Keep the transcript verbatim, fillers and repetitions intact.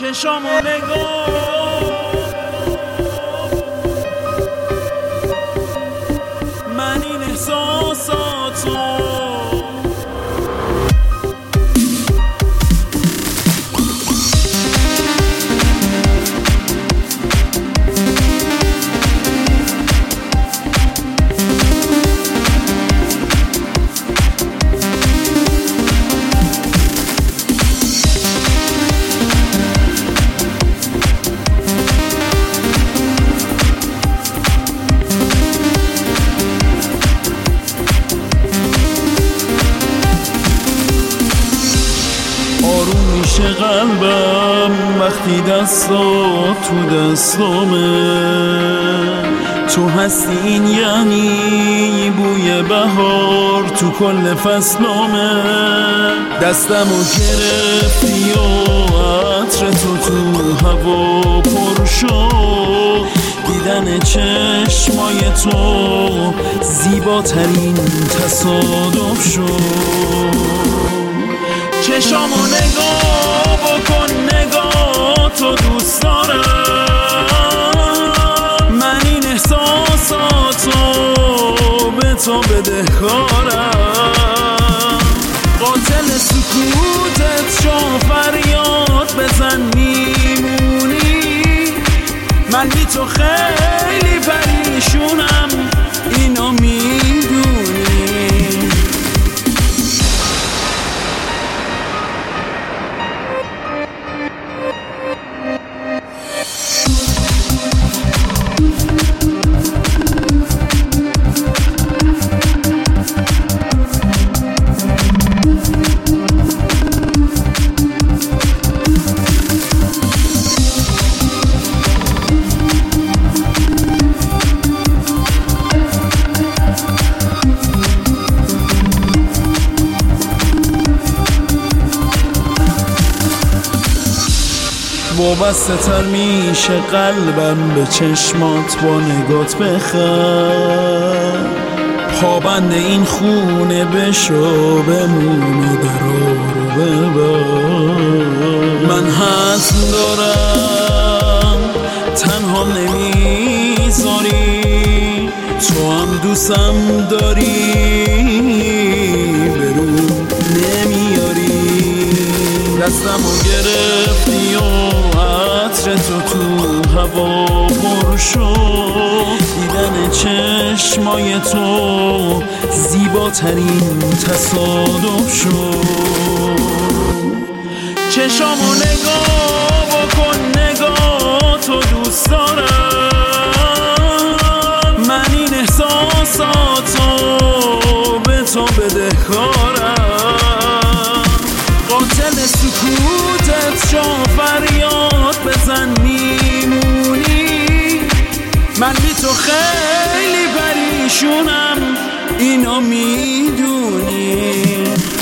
چشامو نگاه من این احساساتو آروم میشه قلبم وقتی دستات تو دستامه تو هستی این یعنی بوی بهار تو کل فصلامه دستمو گرفتی و عطر تو تو هوا پر شد دیدن چشمای تو زیباترین تصادف شد چشامو نگاه بکن نگاه تو دوست دارم من این احساساتو به تو بدهکارم قاتل سکوتت شو فریاد بزن میمونی من بی تو خیلی پریشونم اینو میدونی وابسته تر میشه قلبم به چشمات با نگات بخند پابند این خونه بشو بمون و درا رو ببند من حسن دارم تنها نمیذاری تو هم دوستم داری برو نمیاری دستمو گرفتی و عطر تو تو هوا پر شد دیدن چشمای تو زیباترین تصادف شد چشامو نگاه بکن نگاه تو دوست دارم من این احساساتو به تو بدهکارم قاتل سکوتت شو فریاد بزن میمونی من بی تو خیلی پریشونم اینو میدونی